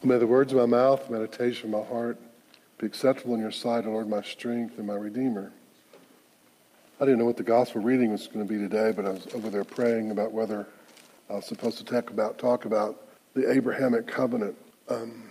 May the words of my mouth, meditation of my heart be acceptable in your sight, O Lord, my strength and my Redeemer. I didn't know what the gospel reading was going to be today, but I was over there praying about whether I was supposed to talk about the Abrahamic covenant. And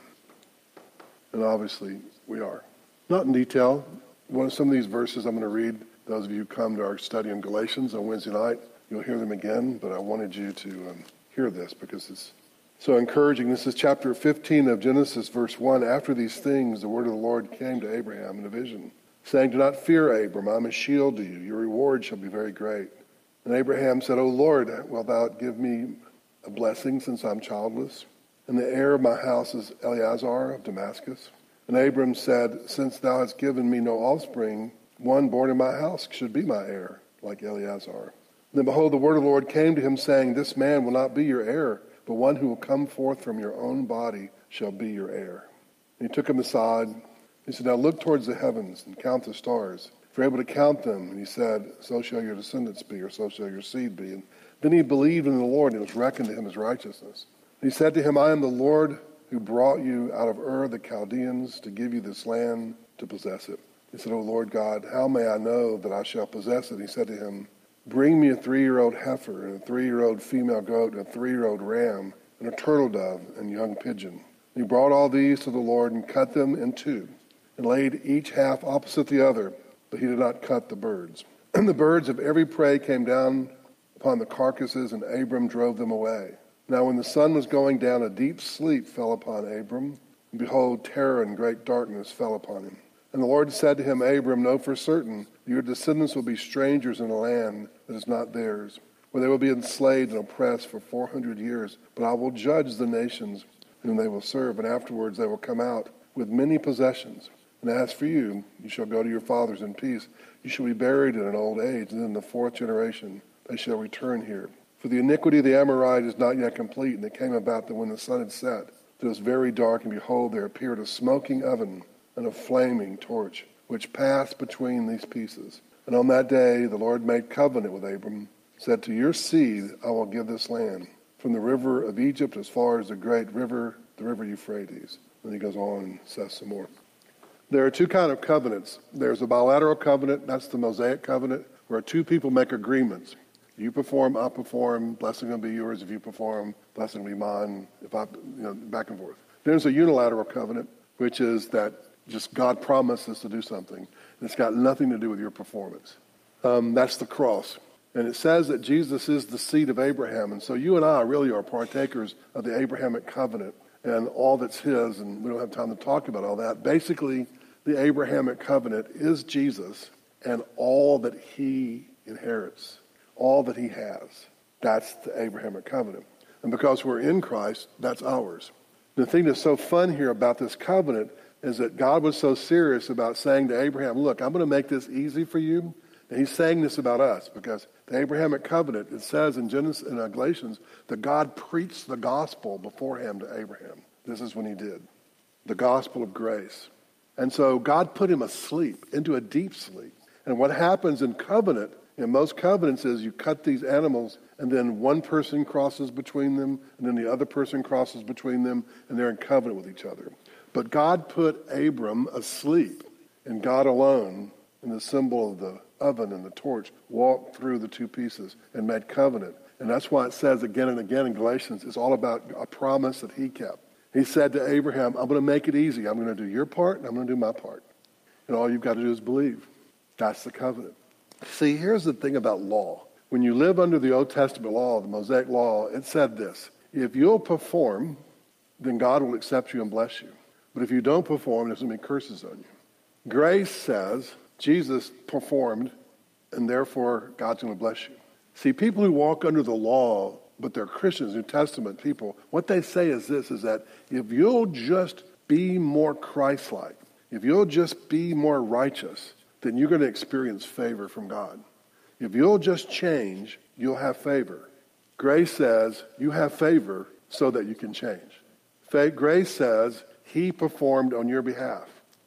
obviously we are. Not in detail. Some of these verses I'm going to read, those of you who come to our study in Galatians on Wednesday night, you'll hear them again, but I wanted you to hear this because it's so encouraging. This is chapter 15 of Genesis, verse 1. After these things, the word of the Lord came to Abraham in a vision, saying, "Do not fear, Abram, I am a shield to you. Your reward shall be very great." And Abraham said, "O Lord, wilt thou give me a blessing since I'm childless? And the heir of my house is Eleazar of Damascus." And Abram said, "Since thou hast given me no offspring, one born in my house should be my heir, like Eleazar." And then behold, the word of the Lord came to him, saying, "This man will not be your heir, but one who will come forth from your own body shall be your heir." And he took him aside. He said, "Now look towards the heavens and count the stars, if you're able to count them." And he said, "So shall your descendants be, or so shall your seed be." And then he believed in the Lord, and it was reckoned to him as righteousness. And he said to him, "I am the Lord who brought you out of Ur the Chaldeans to give you this land to possess it." He said, "O Lord God, how may I know that I shall possess it?" He said to him, "Bring me a 3-year-old heifer and a 3-year-old female goat and a 3-year-old ram and a turtle dove and young pigeon." And he brought all these to the Lord and cut them in two and laid each half opposite the other, but he did not cut the birds. And the birds of every prey came down upon the carcasses, and Abram drove them away. Now when the sun was going down, a deep sleep fell upon Abram, and behold, terror and great darkness fell upon him. And the Lord said to him, "Abram, know for certain that your descendants will be strangers in a land that is not theirs, where they will be enslaved and oppressed for 400 years. But I will judge the nations whom they will serve, and afterwards they will come out with many possessions. And as for you, you shall go to your fathers in peace. You shall be buried in an old age, and in the 4th generation they shall return here. For the iniquity of the Amorite is not yet complete." And it came about that when the sun had set, it was very dark, and behold, there appeared a smoking oven and a flaming torch, which passed between these pieces. And on that day the Lord made covenant with Abram, said, "To your seed I will give this land, from the river of Egypt as far as the great river, the river Euphrates." And he goes on and says some more. There are two kinds of covenants. There's a bilateral covenant, that's the Mosaic covenant, where two people make agreements. You perform, I perform, blessing will be yours. If you perform, blessing will be mine. Back and forth. There's a unilateral covenant, which is that just God promises to do something, and it's got nothing to do with your performance. That's the cross. And it says that Jesus is the seed of Abraham, and so you and I really are partakers of the Abrahamic covenant and all that's his, and we don't have time to talk about all that. Basically, the Abrahamic covenant is Jesus and all that he inherits, all that he has. That's the Abrahamic covenant. And because we're in Christ, that's ours. The thing that's so fun here about this covenant is that God was so serious about saying to Abraham, "Look, I'm going to make this easy for you." And he's saying this about us because the Abrahamic covenant, it says in Genesis and Galatians that God preached the gospel beforehand to Abraham. This is when he did. The gospel of grace. And so God put him asleep, into a deep sleep. And what happens in covenant, in most covenants, is you cut these animals and then one person crosses between them and then the other person crosses between them and they're in covenant with each other. But God put Abram asleep, and God alone, in the symbol of the oven and the torch, walked through the two pieces and made covenant. And that's why it says again and again in Galatians, it's all about a promise that he kept. He said to Abraham, "I'm going to make it easy. I'm going to do your part and I'm going to do my part. And all you've got to do is believe." That's the covenant. See, here's the thing about law. When you live under the Old Testament law, the Mosaic law, it said this: if you'll perform, then God will accept you and bless you. But if you don't perform, there's going to be curses on you. Grace says Jesus performed, and therefore God's going to bless you. See, people who walk under the law, but they're Christians, New Testament people, what they say is this, is that if you'll just be more Christ-like, if you'll just be more righteous, then you're going to experience favor from God. If you'll just change, you'll have favor. Grace says you have favor so that you can change. Grace says he performed on your behalf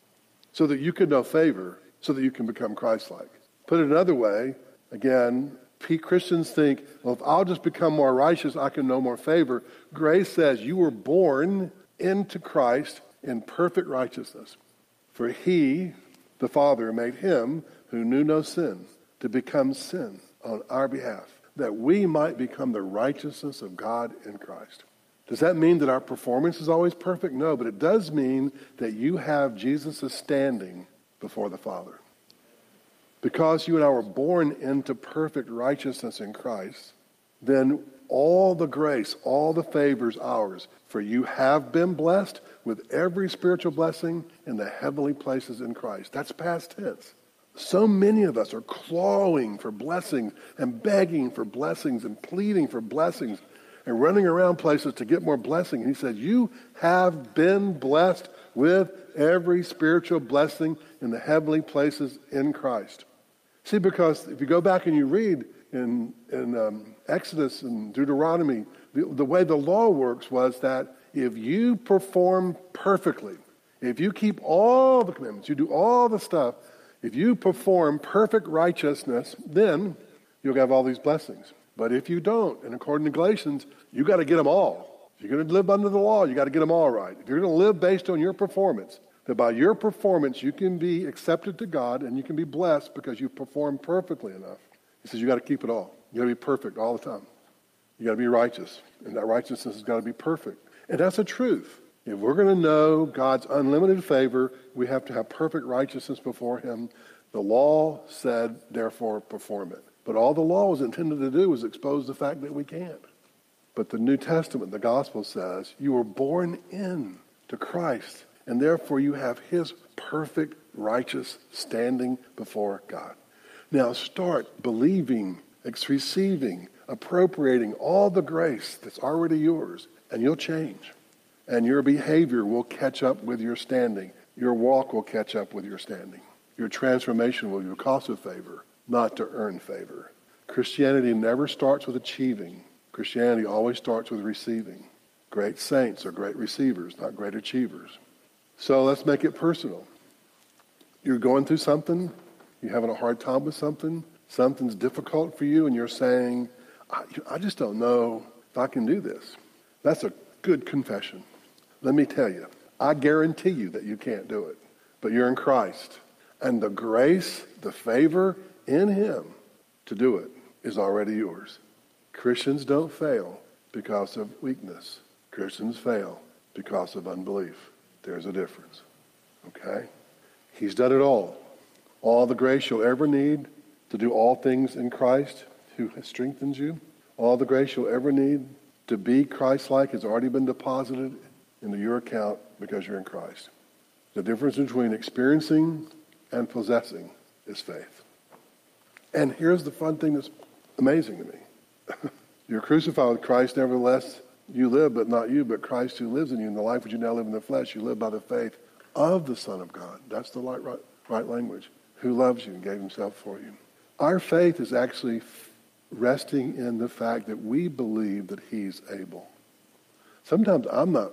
so that you can know favor, so that you can become Christ-like. Put it another way, again, Christians think, well, if I'll just become more righteous, I can know more favor. Grace says you were born into Christ in perfect righteousness. For he, the Father, made him who knew no sin to become sin on our behalf, that we might become the righteousness of God in Christ. Does that mean that our performance is always perfect? No, but it does mean that you have Jesus' standing before the Father. Because you and I were born into perfect righteousness in Christ, then all the grace, all the favors ours. For you have been blessed with every spiritual blessing in the heavenly places in Christ. That's past tense. So many of us are clawing for blessings and begging for blessings and pleading for blessings and running around places to get more blessing. And he said, you have been blessed with every spiritual blessing in the heavenly places in Christ. See, because if you go back and you read in Exodus and Deuteronomy, the way the law works was that if you perform perfectly, if you keep all the commandments, you do all the stuff, if you perform perfect righteousness, then you'll have all these blessings. But if you don't, and according to Galatians, you got to get them all. If you're going to live under the law, you got to get them all right. If you're going to live based on your performance, that by your performance you can be accepted to God and you can be blessed because you perform perfectly enough. He says you got to keep it all. You got to be perfect all the time. You got to be righteous, and that righteousness has got to be perfect. And that's the truth. If we're going to know God's unlimited favor, we have to have perfect righteousness before him. The law said, therefore, perform it. But all the law was intended to do was expose the fact that we can't. But the New Testament, the gospel says, you were born in to Christ, and therefore you have his perfect, righteous standing before God. Now start believing, receiving, appropriating all the grace that's already yours, and you'll change. And your behavior will catch up with your standing. Your walk will catch up with your standing. Your transformation will be because of favor, not to earn favor. Christianity never starts with achieving. Christianity always starts with receiving. Great saints are great receivers, not great achievers. So let's make it personal. You're going through something, you're having a hard time with something, something's difficult for you, and you're saying, I just don't know if I can do this. That's a good confession. Let me tell you, I guarantee you that you can't do it, but you're in Christ. And the grace, the favor in him to do it is already yours. Christians don't fail because of weakness. Christians fail because of unbelief. There's a difference. Okay? He's done it all. All the grace you'll ever need to do all things in Christ who has strengthened you. All the grace you'll ever need to be Christ-like has already been deposited into your account because you're in Christ. The difference between experiencing and possessing is faith. And here's the fun thing that's amazing to me. You're crucified with Christ, nevertheless you live, but not you, but Christ who lives in you. In the life which you now live in the flesh, you live by the faith of the Son of God. That's the right language. Who loves you and gave himself for you. Our faith is actually resting in the fact that we believe that he's able. Sometimes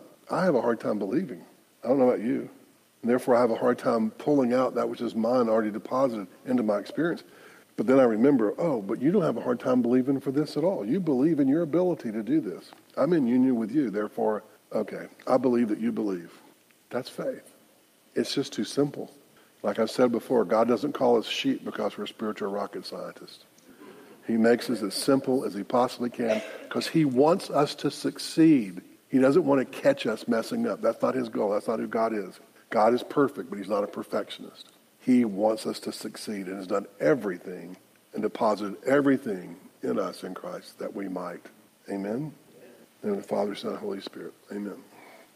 I have a hard time believing. I don't know about you. And therefore I have a hard time pulling out that which is mine already deposited into my experience. But then I remember, but you don't have a hard time believing for this at all. You believe in your ability to do this. I'm in union with you. Therefore, okay, I believe that you believe. That's faith. It's just too simple. Like I've said before, God doesn't call us sheep because we're spiritual rocket scientists. He makes us as simple as he possibly can because he wants us to succeed. He doesn't want to catch us messing up. That's not his goal. That's not who God is. God is perfect, but he's not a perfectionist. He wants us to succeed and has done everything and deposited everything in us in Christ that we might. Amen? In the Father, Son, and Holy Spirit. Amen.